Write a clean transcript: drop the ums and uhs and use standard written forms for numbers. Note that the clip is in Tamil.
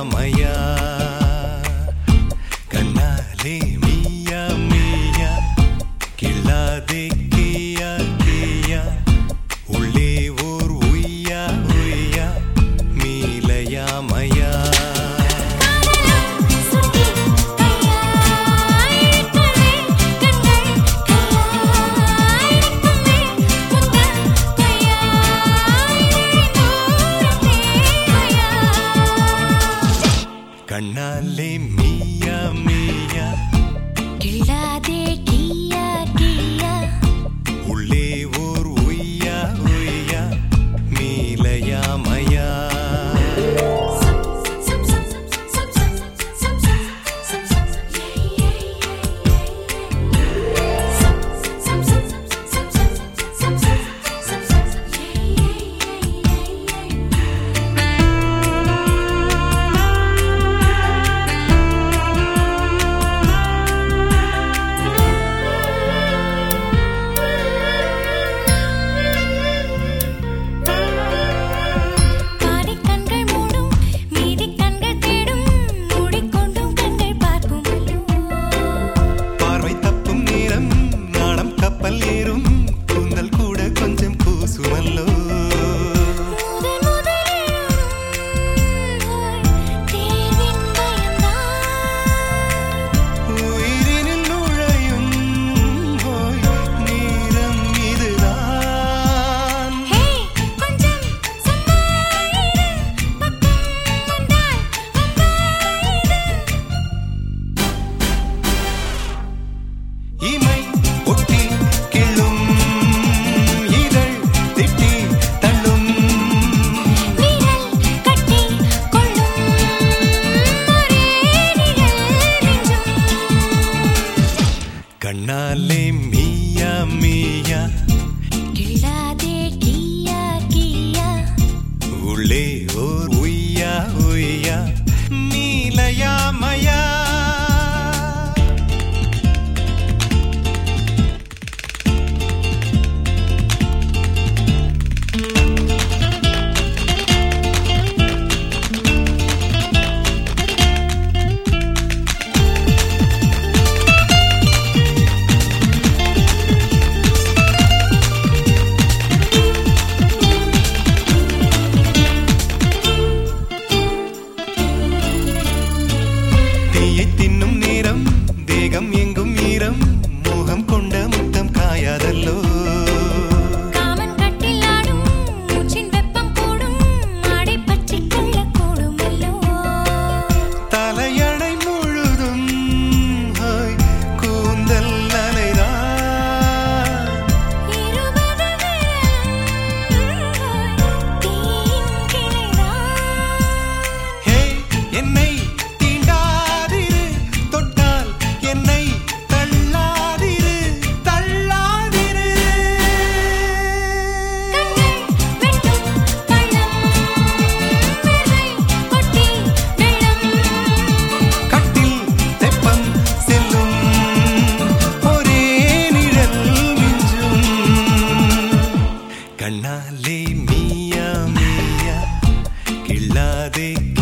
மயா கண்ணாலே மியா மியா கிள்ளாதே கியா கியா உள்ளே ஓர் உய்யா உய்யா மீலையா மயா கண்ணாலே மியா மியா கிள்ளாதே கியா கியா உள்ளே ஓர் உய்யா உய்யா மீலையா மயா கண்ணாலே மியா மியா கிள்ளாதே கியா கியா உள்ளே ஓர் உய்யா உய்யா மீலையா மயா தின்னும் நேரம் தேகம் எங்கும் ஈரம் மோகம் கொண்ட முத்தம் காயாதல்லோ காமன் கட்டில் ஆடும் மூச்சின் வெப்பம் கூடும் ஆடை பற்றி கொள்ள கூடுமல்லோ தலையணை முழுதும் கூந்தல் அலைதான் 20 தீயின் கிளைதான் ஹே என்னை கண்ணாலே மியா மியா கிள்ளாதே